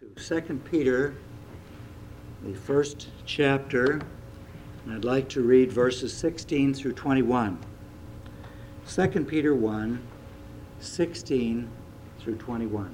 to 2 Peter, the first chapter, and I'd like to read verses 16 through 21. 2 Peter 1, 16 through 21.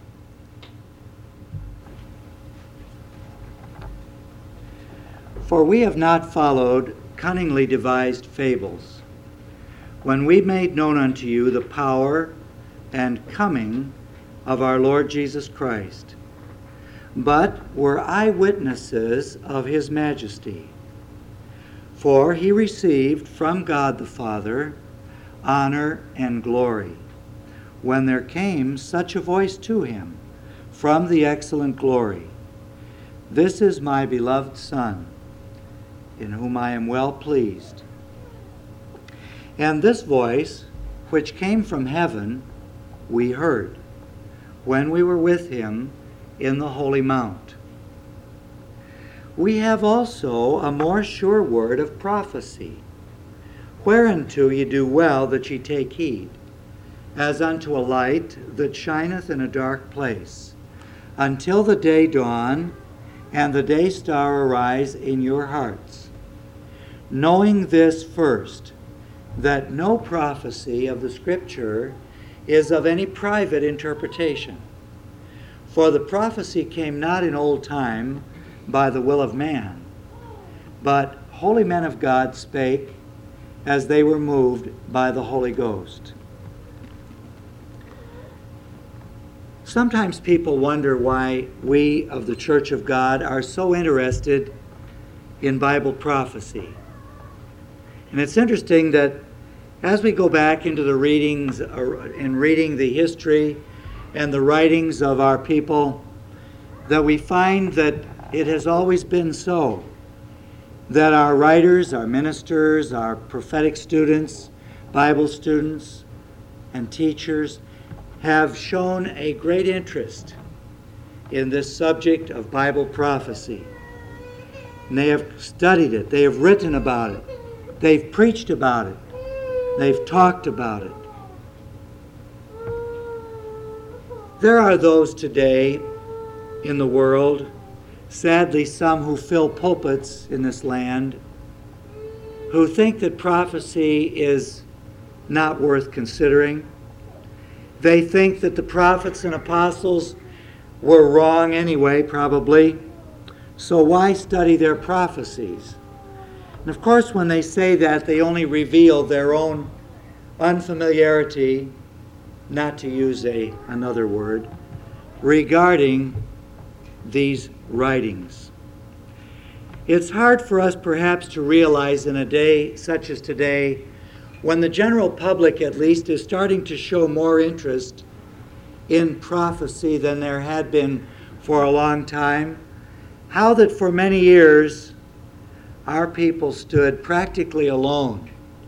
For we have not followed cunningly devised fables, when we made known unto you the power and coming of our Lord Jesus Christ, but were eyewitnesses of his majesty. For he received from God the Father honor and glory, when there came such a voice to him from the excellent glory, This is my beloved Son, in whom I am well pleased. And this voice, which came from heaven, we heard, when we were with him in the holy mount. We have also a more sure word of prophecy, whereunto ye do well that ye take heed, as unto a light that shineth in a dark place, until the day dawn and the day star arise in your hearts, knowing this first, that no prophecy of the Scripture is of any private interpretation. For the prophecy came not in old time by the will of man, but holy men of God spake as they were moved by the Holy Ghost. Sometimes people wonder why we of the Church of God are so interested in Bible prophecy. And it's interesting that as we go back into the readings, in reading the history and the writings of our people, that we find that it has always been so, that our writers, our ministers, our prophetic students, Bible students, and teachers have shown a great interest in this subject of Bible prophecy. And they have studied it, they have written about it, they've preached about it, they've talked about it. There are those today in the world, sadly some who fill pulpits in this land, who think that prophecy is not worth considering. They think that the prophets and apostles were wrong anyway, probably, so why study their prophecies? And of course, when they say that, they only reveal their own unfamiliarity, not to use another word, regarding these writings. It's hard for us perhaps to realize in a day such as today, when the general public at least is starting to show more interest in prophecy than there had been for a long time, how that for many years our people stood practically alone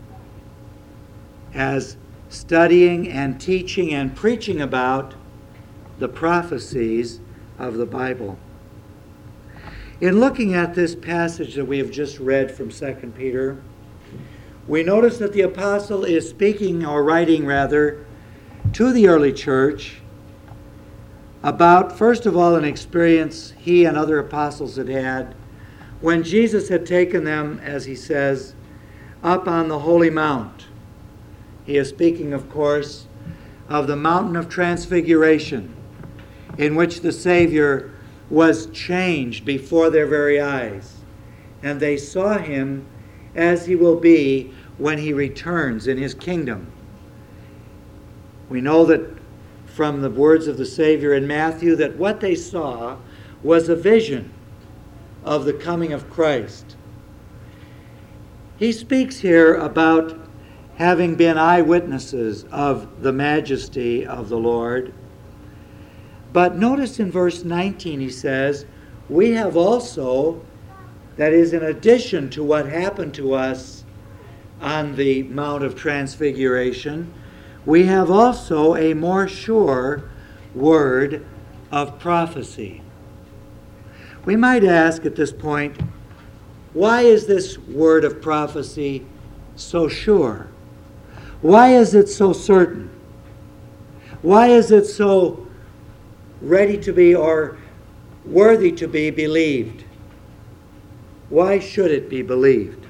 as studying and teaching and preaching about the prophecies of the Bible. In looking at this passage that we have just read from 2 Peter, we notice that the apostle is speaking, or writing rather, to the early church about, first of all, an experience he and other apostles had had when Jesus had taken them, as he says, up on the Holy Mount. He is speaking, of course, of the mountain of transfiguration, in which the Savior was changed before their very eyes, and they saw him as he will be when he returns in his kingdom. We know that from the words of the Savior in Matthew that what they saw was a vision of the coming of Christ. He speaks here about having been eyewitnesses of the majesty of the Lord. But notice in verse 19 he says, we have also, that is in addition to what happened to us on the Mount of Transfiguration, we have also a more sure word of prophecy. We might ask at this point, why is this word of prophecy so sure? Why is it so certain? Why is it so ready to be, or worthy to be believed? Why should it be believed?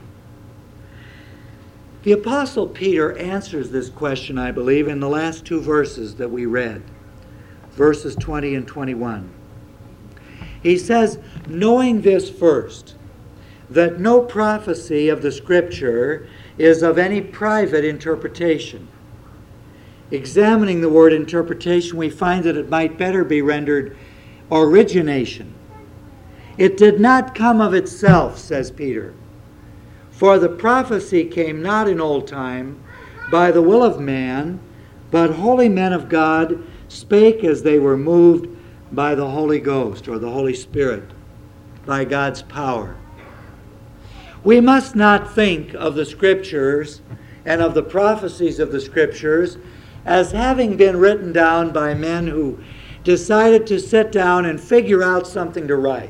The Apostle Peter answers this question, I believe, in the last two verses that we read, verses 20 and 21. He says, knowing this first, that no prophecy of the Scripture is of any private interpretation. Examining the word interpretation, we find that it might better be rendered origination. It did not come of itself, says Peter. For the prophecy came not in old time by the will of man, but holy men of God spake as they were moved by the Holy Ghost, or the Holy Spirit, by God's power. We must not think of the Scriptures and of the prophecies of the Scriptures as having been written down by men who decided to sit down and figure out something to write,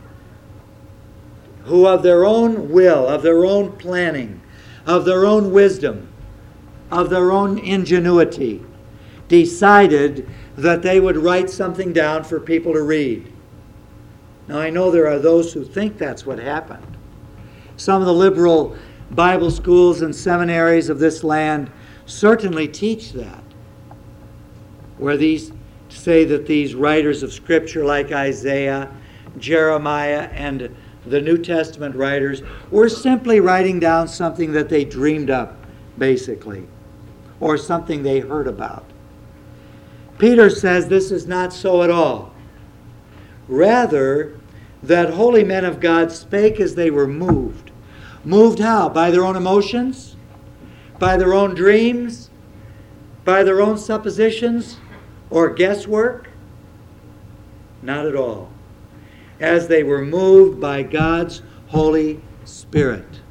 who of their own will, of their own planning, of their own wisdom, of their own ingenuity, decided that they would write something down for people to read. Now, I know there are those who think that's what happened. Some of the liberal Bible schools and seminaries of this land certainly teach that, where these say that these writers of Scripture like Isaiah, Jeremiah, and the New Testament writers were simply writing down something that they dreamed up, basically, or something they heard about. Peter says this is not so at all. Rather, that holy men of God spake as they were moved. Moved how? By their own emotions? By their own dreams? By their own suppositions? Or guesswork? Not at all. As they were moved by God's Holy Spirit.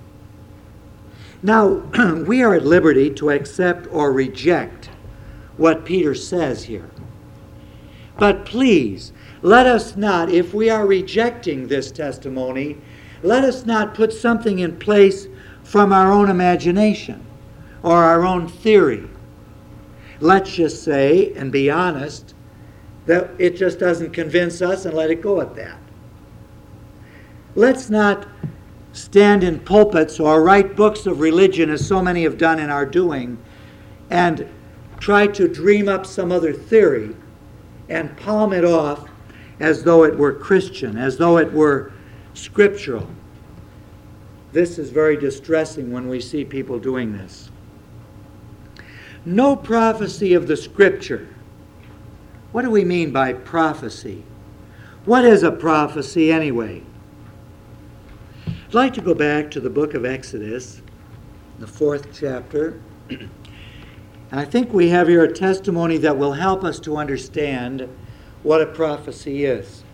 Now, we are at liberty to accept or reject what Peter says here. But please, let us not, if we are rejecting this testimony, let us not put something in place from our own imagination or our own theory. Let's just say, and be honest, that it just doesn't convince us and let it go at that. Let's not stand in pulpits or write books of religion, as so many have done in our doing, and try to dream up some other theory and palm it off as though it were Christian, as though it were scriptural. This is very distressing when we see people doing this. No prophecy of the Scripture. What do we mean by prophecy? What is a prophecy anyway? I'd like to go back to the book of Exodus, the 4th chapter. And I think we have here a testimony that will help us to understand what a prophecy is.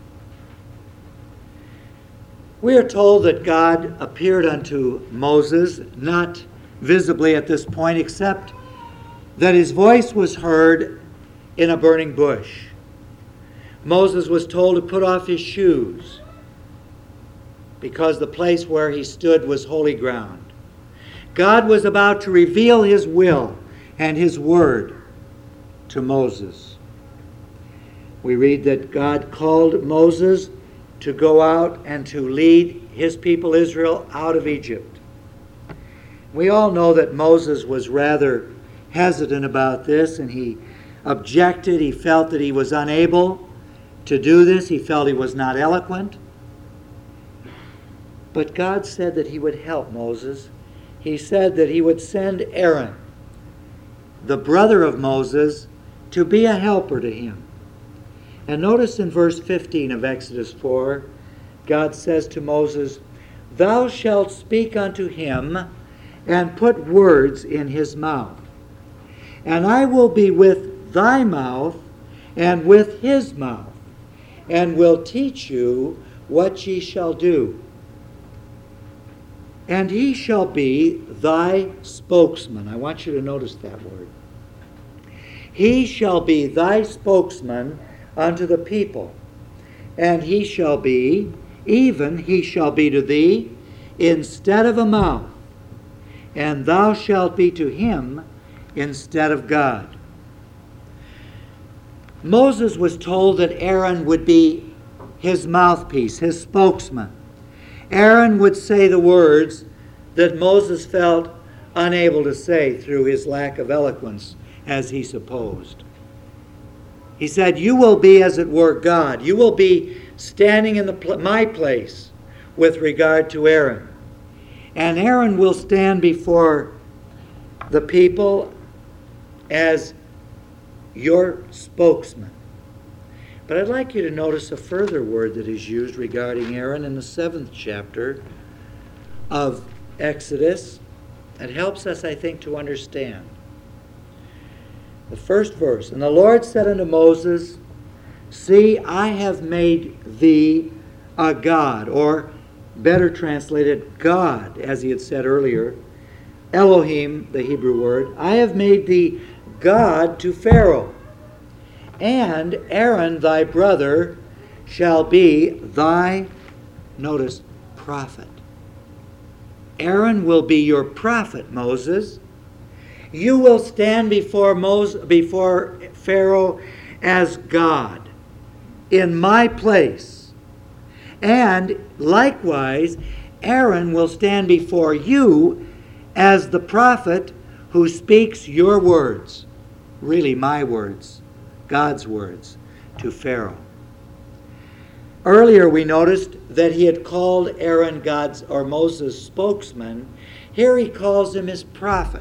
We are told that God appeared unto Moses, not visibly at this point, except that his voice was heard in a burning bush. Moses was told to put off his shoes because the place where he stood was holy ground. God was about to reveal his will and his word to Moses. We read that God called Moses to go out and to lead his people Israel out of Egypt. We all know that Moses was rather hesitant about this, and he objected. He felt that he was unable to do this. He felt he was not eloquent. But God said that he would help Moses. He said that he would send Aaron, the brother of Moses, to be a helper to him. And notice in verse 15 of Exodus 4, God says to Moses, "Thou shalt speak unto him, and put words in his mouth. And I will be with thy mouth, and with his mouth, and will teach you what ye shall do. And he shall be thy spokesman." I want you to notice that word. He shall be thy spokesman unto the people. And he shall be, even he shall be to thee, instead of a mouth. And thou shalt be to him instead of God. Moses was told that Aaron would be his mouthpiece, his spokesman. Aaron would say the words that Moses felt unable to say through his lack of eloquence, as he supposed. He said, you will be, as it were, God. You will be standing in my place with regard to Aaron. And Aaron will stand before the people as your spokesman. But I'd like you to notice a further word that is used regarding Aaron in the 7th chapter of Exodus. It helps us, I think, to understand. The first verse, and the Lord said unto Moses, see, I have made thee a god, or better translated, God, as he had said earlier. Elohim, the Hebrew word. I have made thee God to Pharaoh. And Aaron thy brother shall be thy, notice, prophet. Aaron will be your prophet, Moses. You will stand before Pharaoh as God in my place. And likewise, Aaron will stand before you as the prophet who speaks your words, really my words, God's words, to Pharaoh. Earlier we noticed that he had called Aaron God's or Moses' spokesman. Here he calls him his prophet.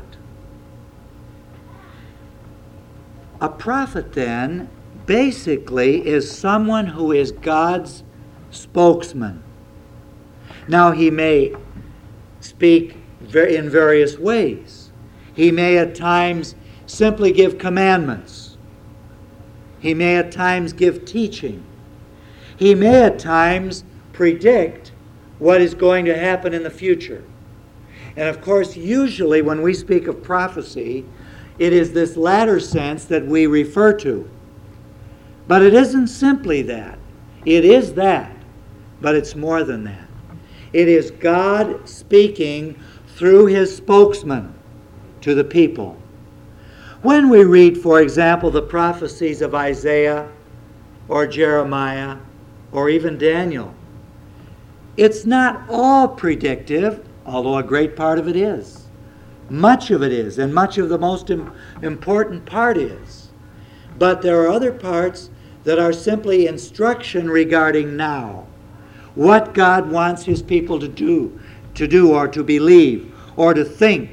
A prophet, then, basically is someone who is God's spokesman. Now, he may speak in various ways. He may at times simply give commandments. He may at times give teaching. He may at times predict what is going to happen in the future. And of course, usually when we speak of prophecy, it is this latter sense that we refer to. But it isn't simply that. It is that, but it's more than that. It is God speaking through his spokesman to the people. When we read, for example, the prophecies of Isaiah or Jeremiah or even Daniel, it's not all predictive, although a great part of it is. Much of it is, and much of the most important part is. But there are other parts that are simply instruction regarding now. What God wants his people to do or to believe or to think.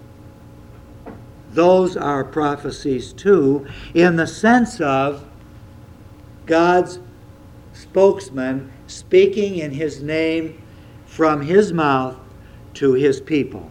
Those are prophecies too, in the sense of God's spokesman speaking in his name from his mouth to his people.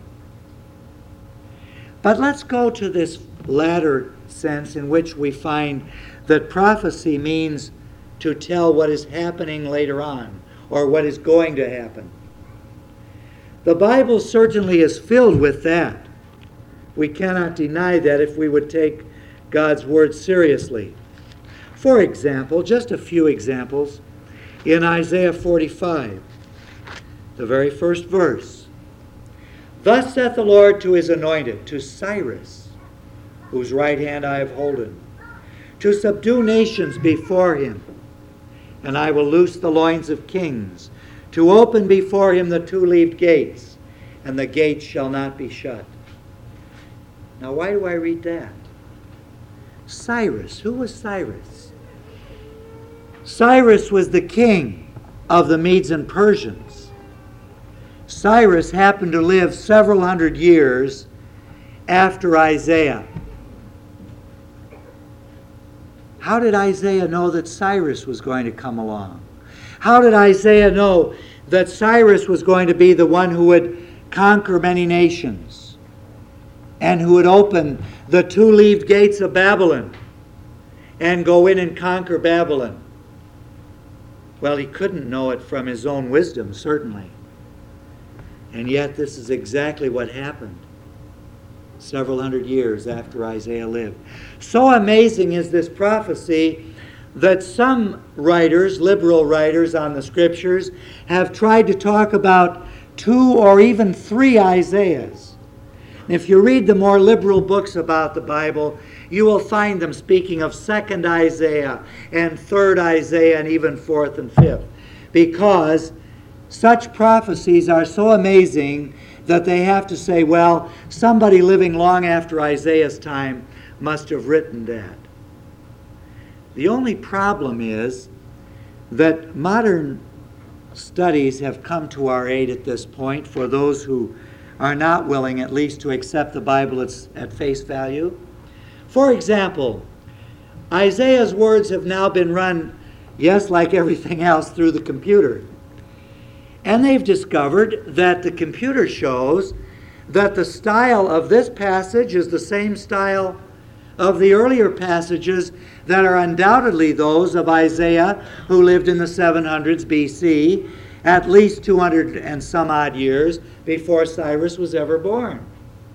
But let's go to this latter sense in which we find that prophecy means to tell what is happening later on or what is going to happen. The Bible certainly is filled with that. We cannot deny that if we would take God's word seriously. For example, just a few examples, in Isaiah 45, the very first verse, thus saith the Lord to his anointed, to Cyrus, whose right hand I have holden, to subdue nations before him, and I will loose the loins of kings, to open before him the two-leaved gates, and the gates shall not be shut. Now, why do I read that? Cyrus. Who was Cyrus? Cyrus was the king of the Medes and Persians. Cyrus happened to live several hundred years after Isaiah. How did Isaiah know that Cyrus was going to come along? How did Isaiah know that Cyrus was going to be the one who would conquer many nations and who would open the two-leaved gates of Babylon and go in and conquer Babylon? Well, he couldn't know it from his own wisdom, certainly. And yet this is exactly what happened several hundred years after Isaiah lived. So amazing is this prophecy that some writers, liberal writers on the Scriptures, have tried to talk about 2 or even 3 Isaiahs. If you read the more liberal books about the Bible, you will find them speaking of 2nd Isaiah and 3rd Isaiah and even 4th and 5th, because such prophecies are so amazing that they have to say, well, somebody living long after Isaiah's time must have written that. The only problem is that modern studies have come to our aid at this point for those who are not willing at least to accept the Bible at face value. For example, Isaiah's words have now been run, yes, like everything else, through the computer. And they've discovered that the computer shows that the style of this passage is the same style of the earlier passages that are undoubtedly those of Isaiah, who lived in the 700s BC, at least 200 and some odd years before Cyrus was ever born.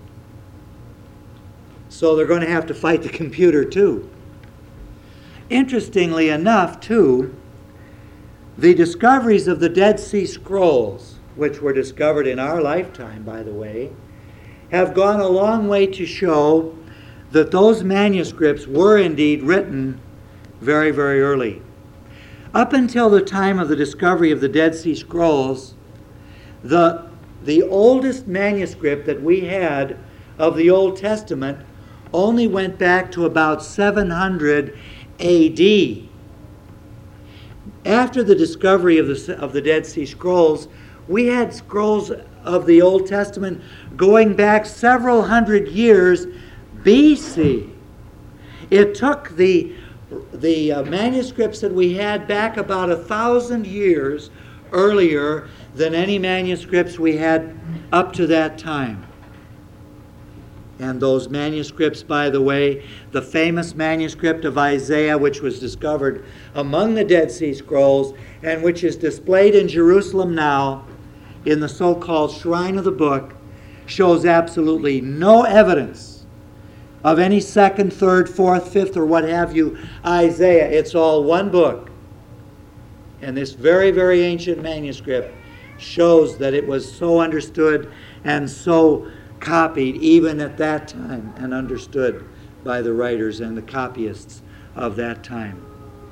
So they're going to have to fight the computer too. Interestingly enough, too, the discoveries of the Dead Sea Scrolls, which were discovered in our lifetime, by the way, have gone a long way to show that those manuscripts were indeed written very, very early. Up until the time of the discovery of the Dead Sea Scrolls, the oldest manuscript that we had of the Old Testament only went back to about 700 A.D. After the discovery of the Dead Sea Scrolls, we had scrolls of the Old Testament going back several hundred years B.C. It took the manuscripts that we had back about 1,000 years earlier than any manuscripts we had up to that time. And those manuscripts, by the way, the famous manuscript of Isaiah, which was discovered among the Dead Sea Scrolls and which is displayed in Jerusalem now in the so-called Shrine of the Book, shows absolutely no evidence of any 2nd, 3rd, 4th, 5th, or what have you, Isaiah. It's all one book. And this very, very ancient manuscript shows that it was so understood and so copied even at that time and understood by the writers and the copyists of that time.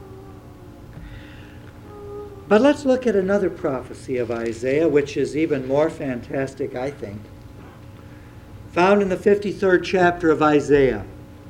But let's look at another prophecy of Isaiah, which is even more fantastic, I think. Found in the 53rd chapter of Isaiah.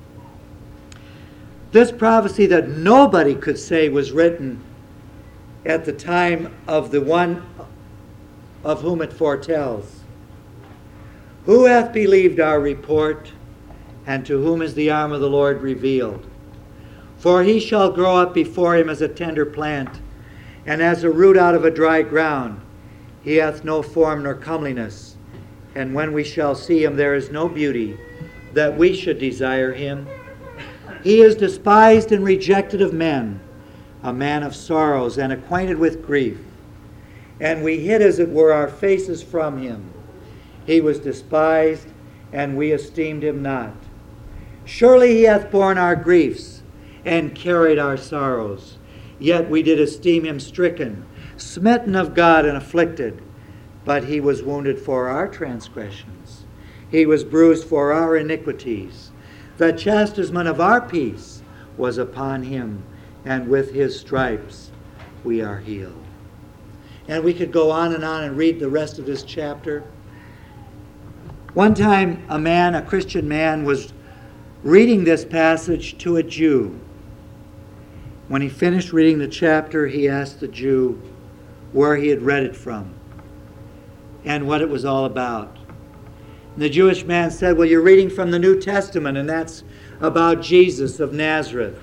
This prophecy that nobody could say was written at the time of the one of whom it foretells. Who hath believed our report, and to whom is the arm of the Lord revealed? For he shall grow up before him as a tender plant, and as a root out of a dry ground. He hath no form nor comeliness. And when we shall see him, there is no beauty that we should desire him. He is despised and rejected of men, a man of sorrows and acquainted with grief. And we hid, as it were, our faces from him. He was despised, and we esteemed him not. Surely he hath borne our griefs and carried our sorrows. Yet we did esteem him stricken, smitten of God, and afflicted. But he was wounded for our transgressions. He was bruised for our iniquities. The chastisement of our peace was upon him, and with his stripes we are healed. And we could go on and read the rest of this chapter. One time a Christian man, was reading this passage to a Jew. When he finished reading the chapter, he asked the Jew where he had read it from and what it was all about. And the Jewish man said, well, you're reading from the New Testament, and that's about Jesus of Nazareth.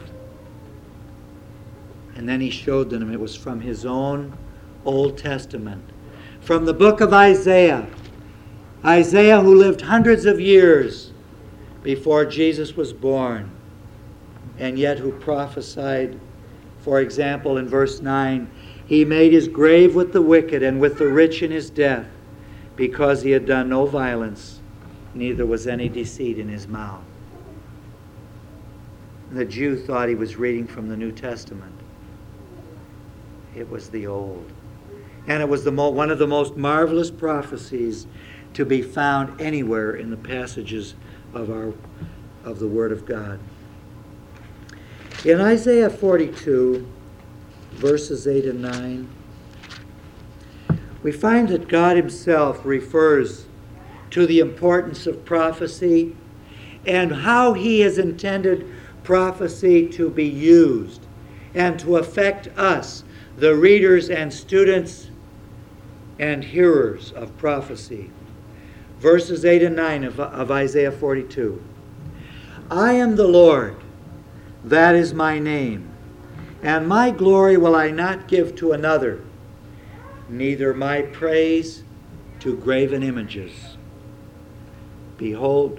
And then he showed them it was from his own Old Testament, from the book of Isaiah. Isaiah, who lived hundreds of years before Jesus was born, and yet who prophesied, for example, in verse 9, he made his grave with the wicked and with the rich in his death, because he had done no violence, neither was any deceit in his mouth. The Jew thought he was reading from the New Testament. It was the Old. And it was one of the most marvelous prophecies to be found anywhere in the passages of the Word of God. In Isaiah 42, verses 8 and 9, we find that God himself refers to the importance of prophecy and how he has intended prophecy to be used and to affect us, the readers and students and hearers of prophecy. Verses 8 and 9 of Isaiah 42. I am the Lord, that is my name, and my glory will I not give to another, neither my praise to graven images. Behold,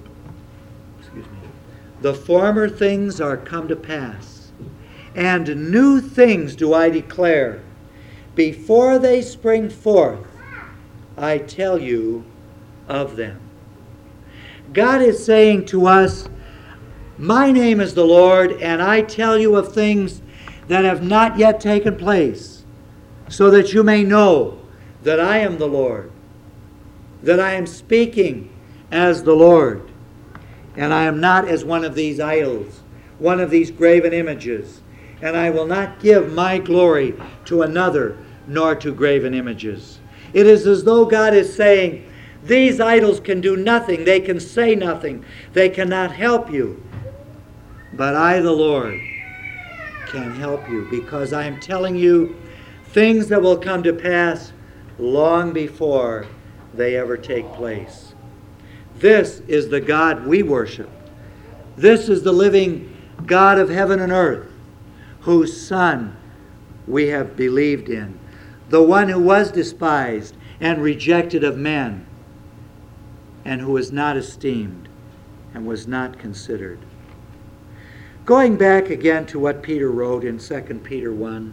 the former things are come to pass, and new things do I declare. Before they spring forth, I tell you of them. God is saying to us, my name is the Lord, and I tell you of things that have not yet taken place, so that you may know that I am the Lord, that I am speaking as the Lord, and I am not as one of these idols, one of these graven images, and I will not give my glory to another, nor to graven images. It is as though God is saying, these idols can do nothing, they can say nothing, they cannot help you. But I, the Lord, can help you, because I am telling you things that will come to pass long before they ever take place. This is the God we worship. This is the living God of heaven and earth, whose Son we have believed in, the one who was despised and rejected of men, and who was not esteemed and was not considered. Going back again to what Peter wrote in 2 Peter 1.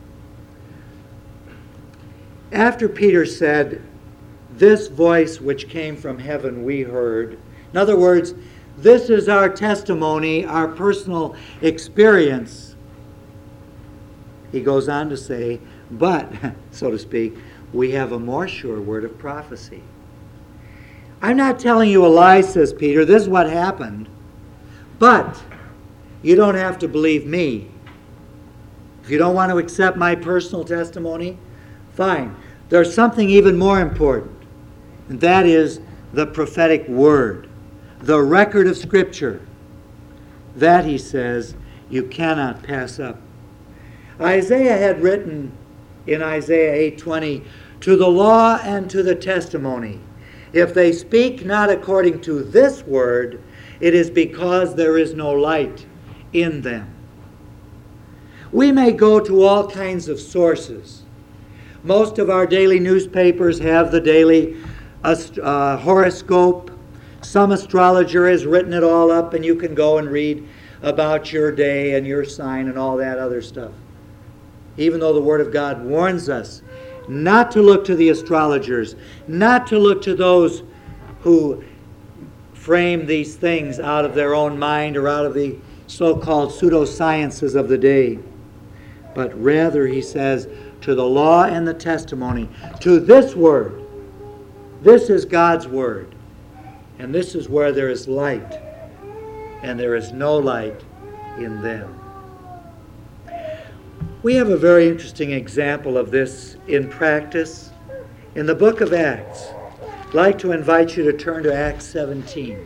After Peter said, this voice which came from heaven we heard. In other words, this is our testimony, our personal experience. He goes on to say, but, so to speak, we have a more sure word of prophecy. I'm not telling you a lie, says Peter. This is what happened. But you don't have to believe me. If you don't want to accept my personal testimony, fine. There's something even more important, and that is the prophetic word, the record of Scripture. That, he says, you cannot pass up. Isaiah had written in Isaiah 8:20, to the law and to the testimony, if they speak not according to this word, it is because there is no light in them. We may go to all kinds of sources. Most of our daily newspapers have the daily horoscope. Some astrologer has written it all up, and you can go and read about your day and your sign and all that other stuff. Even though the Word of God warns us not to look to the astrologers, not to look to those who frame these things out of their own mind or out of the so-called pseudosciences of the day. But rather, he says, to the law and the testimony, to this word. This is God's word. And this is where there is light, and there is no light in them. We have a very interesting example of this in practice in the book of Acts. I'd like to invite you to turn to Acts 17.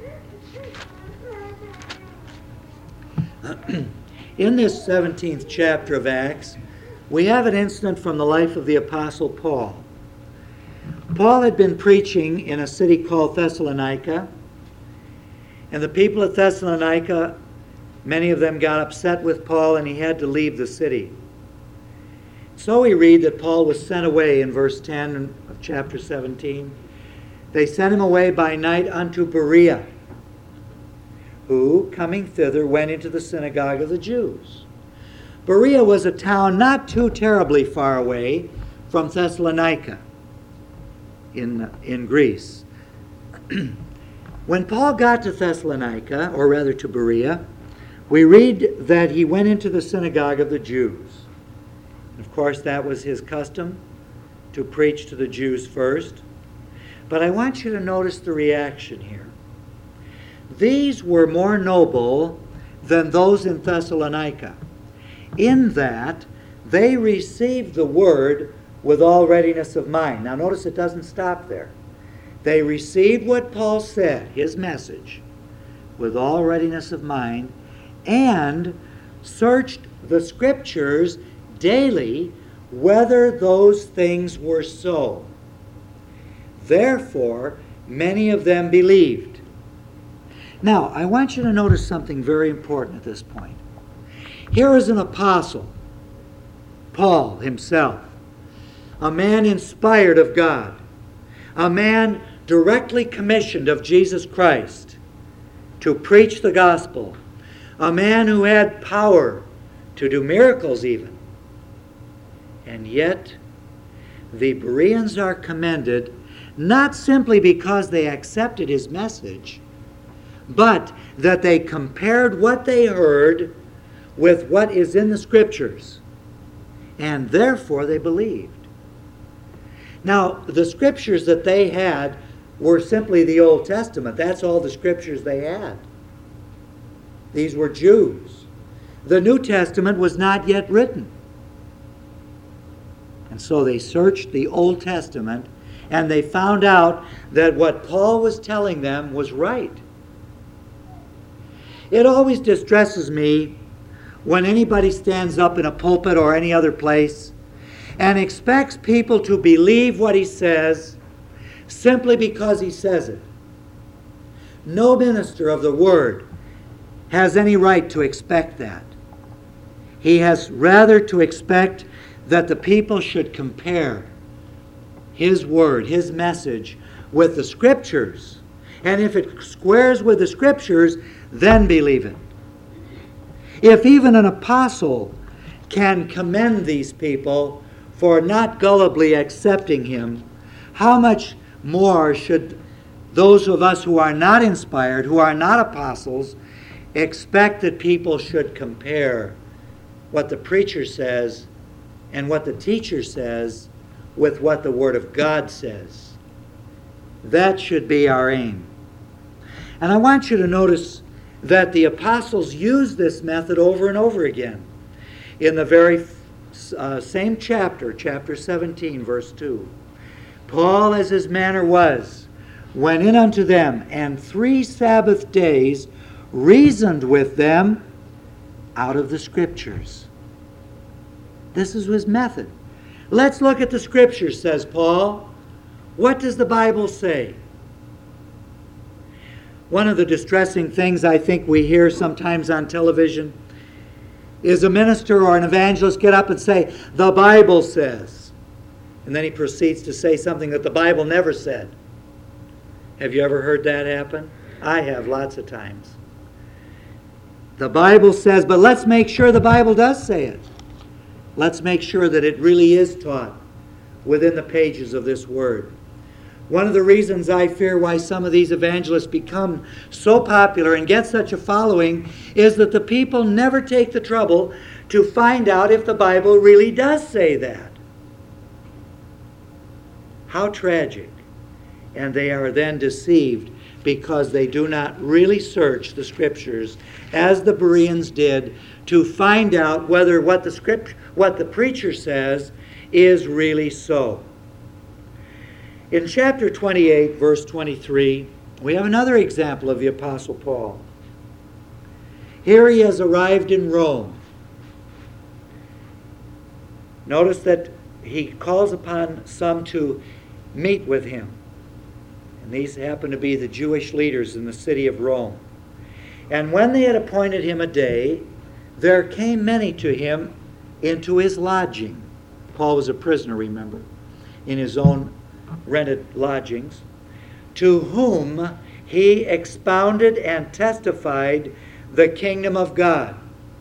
In this 17th chapter of Acts, we have an incident from the life of the Apostle Paul. Paul had been preaching in a city called Thessalonica, and the people of Thessalonica, many of them got upset with Paul, and he had to leave the city. So we read that Paul was sent away in verse 10 of chapter 17. They sent him away by night unto Berea, who, coming thither, went into the synagogue of the Jews. Berea was a town not too terribly far away from Thessalonica in Greece. When Paul got to Thessalonica, or rather to Berea, we read that he went into the synagogue of the Jews. Of course, that was his custom, to preach to the Jews first. But I want you to notice the reaction here. These were more noble than those in Thessalonica. in that they received the word with all readiness of mind. Now notice it doesn't stop there. They received what Paul said, his message, with all readiness of mind, and searched the Scriptures daily whether those things were so. Therefore, many of them believed. Now, I want you to notice something very important at this point. Here is an apostle, Paul himself, a man inspired of God, a man directly commissioned of Jesus Christ to preach the gospel, a man who had power to do miracles even. And yet, the Bereans are commended not simply because they accepted his message, but that they compared what they heard with what is in the Scriptures, and therefore they believed. Now, the Scriptures that they had were simply the Old Testament. That's all the Scriptures they had. These were Jews. The New Testament was not yet written. And so they searched the Old Testament, and they found out that what Paul was telling them was right. It always distresses me when anybody stands up in a pulpit or any other place and expects people to believe what he says simply because he says it. No minister of the Word has any right to expect that. He has rather to expect that the people should compare his word, his message, with the Scriptures. And if it squares with the Scriptures, then believe it. If even an apostle can commend these people for not gullibly accepting him, how much more should those of us who are not inspired, who are not apostles, expect that people should compare what the preacher says and what the teacher says with what the Word of God says? That should be our aim. And I want you to notice that the apostles used this method over and over again. In the very same chapter, chapter 17, verse 2, Paul, as his manner was, went in unto them, and 3 Sabbath days reasoned with them out of the Scriptures. This is his method. Let's look at the Scriptures, says Paul. What does the Bible say? One of the distressing things I think we hear sometimes on television is a minister or an evangelist get up and say, the Bible says. And then he proceeds to say something that the Bible never said. Have you ever heard that happen? I have, lots of times. The Bible says, but let's make sure the Bible does say it. Let's make sure that it really is taught within the pages of this Word. One of the reasons I fear why some of these evangelists become so popular and get such a following is that the people never take the trouble to find out if the Bible really does say that. How tragic. And they are then deceived because they do not really search the Scriptures as the Bereans did to find out whether what the preacher says is really so. In chapter 28, verse 23, we have another example of the Apostle Paul. Here he has arrived in Rome. Notice that he calls upon some to meet with him. And these happen to be the Jewish leaders in the city of Rome. And when they had appointed him a day, there came many to him into his lodging. Paul was a prisoner, remember, in his own rented lodgings, to whom he expounded and testified the kingdom of God.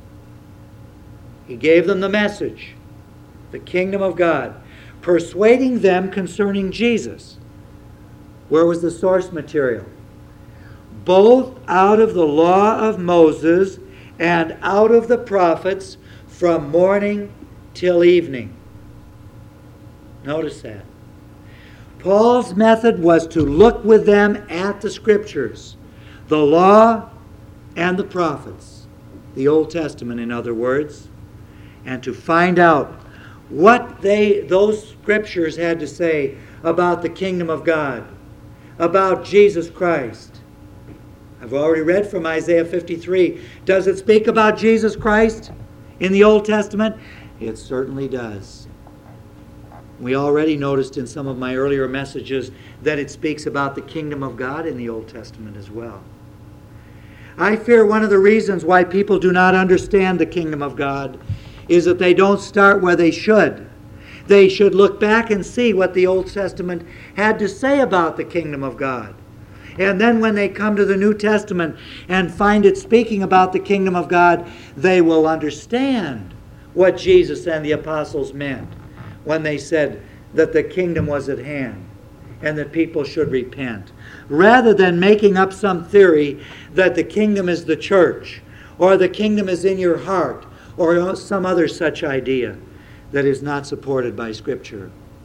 He gave them the message, the kingdom of God, persuading them concerning Jesus. Where was the source material? Both out of the law of Moses and out of the prophets from morning till evening. Notice that. Paul's method was to look with them at the Scriptures, the law and the prophets, the Old Testament in other words, and to find out what those scriptures had to say about the kingdom of God, about Jesus Christ. I've already read from Isaiah 53. Does it speak about Jesus Christ in the Old Testament? It certainly does. We already noticed in some of my earlier messages that it speaks about the kingdom of God in the Old Testament as well. I fear one of the reasons why people do not understand the kingdom of God is that they don't start where they should. They should look back and see what the Old Testament had to say about the kingdom of God. And then when they come to the New Testament and find it speaking about the kingdom of God, they will understand what Jesus and the apostles meant when they said that the kingdom was at hand and that people should repent, rather than making up some theory that the kingdom is the church, or the kingdom is in your heart, or some other such idea that is not supported by Scripture.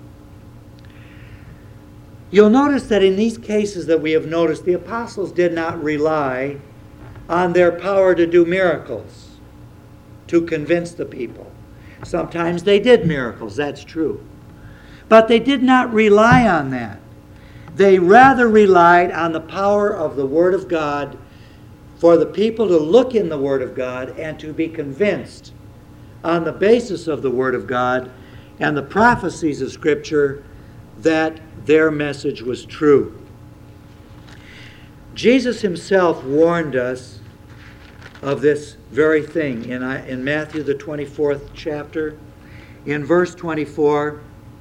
You'll notice that in these cases that we have noticed, the apostles did not rely on their power to do miracles to convince the people. Sometimes they did miracles, that's true. But they did not rely on that. They rather relied on the power of the Word of God for the people to look in the Word of God and to be convinced on the basis of the Word of God and the prophecies of Scripture that their message was true. Jesus himself warned us of this very thing in Matthew the 24th chapter. In verse 24,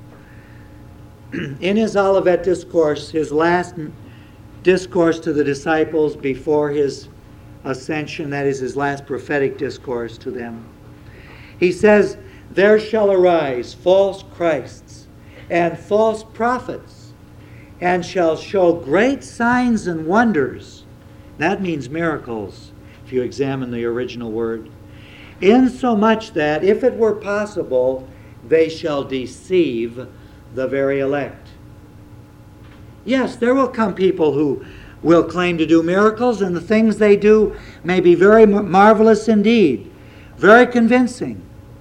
in his Olivet Discourse, his last discourse to the disciples before his ascension, that is his last prophetic discourse to them, he says, "There shall arise false Christs and false prophets, and shall show great signs and wonders." That means miracles, if you examine the original word. "Insomuch that, if it were possible, they shall deceive the very elect." Yes, there will come people who will claim to do miracles, and the things they do may be very marvelous indeed, very convincing.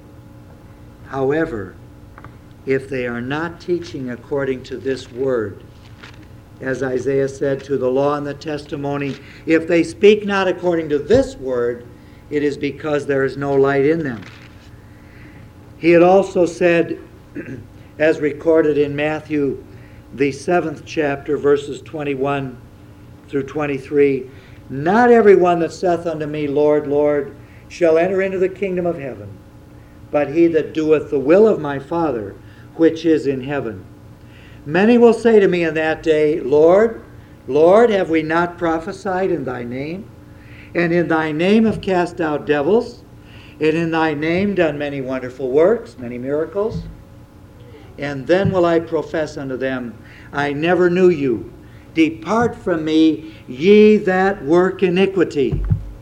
However, if they are not teaching according to this word, as Isaiah said, to the law and the testimony, if they speak not according to this word, it is because there is no light in them. He had also said, as recorded in Matthew, the 7th chapter, verses 21 through 23, "Not everyone that saith unto me, Lord, Lord, shall enter into the kingdom of heaven, but he that doeth the will of my Father, which is in heaven. Many will say to me in that day, Lord, Lord, have we not prophesied in thy name? And in thy name have cast out devils? And in thy name done many wonderful works," many miracles? "And then will I profess unto them, I never knew you. Depart from me, ye that work iniquity."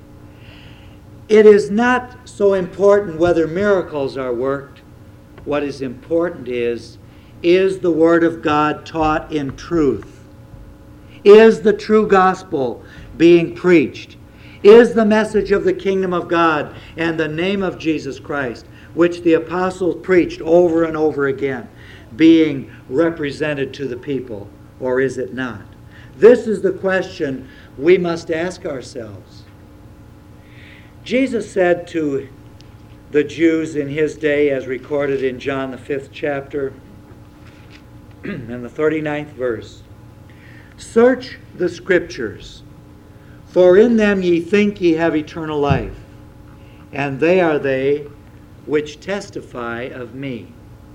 It is not so important whether miracles are worked. What is important is the Word of God taught in truth? Is the true gospel being preached? Is the message of the kingdom of God and the name of Jesus Christ, which the apostles preached over and over again, being represented to the people, or is it not? This is the question we must ask ourselves. Jesus said to the Jews in his day, as recorded in John the 5th chapter, and the 39th verse, "Search the Scriptures, for in them ye think ye have eternal life, and they are they which testify of me."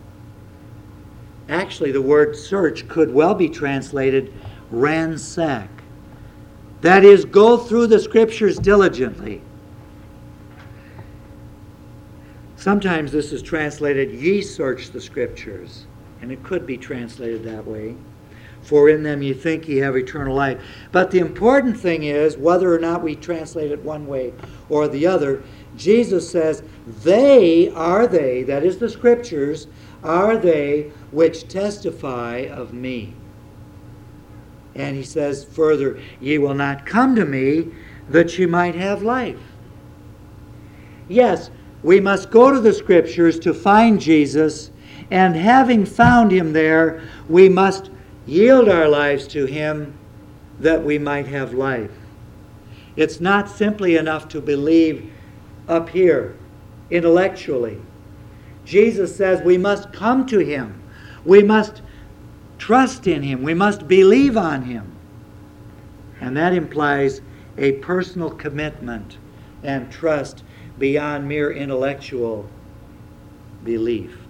Actually, the word search could well be translated ransack. That is, go through the Scriptures diligently. Sometimes this is translated, "Ye search the Scriptures," and it could be translated that way. "For in them ye think ye have eternal life." But the important thing is, whether or not we translate it one way or the other, Jesus says, "They are they," that is the Scriptures, "are they which testify of me." And he says further, "Ye will not come to me that ye might have life." Yes, We must go to the Scriptures to find Jesus, and having found him there, we must yield our lives to him that we might have life. It's not simply enough to believe up here, intellectually. Jesus says we must come to him. We must trust in him. We must believe on him. And that implies a personal commitment and trust beyond mere intellectual belief.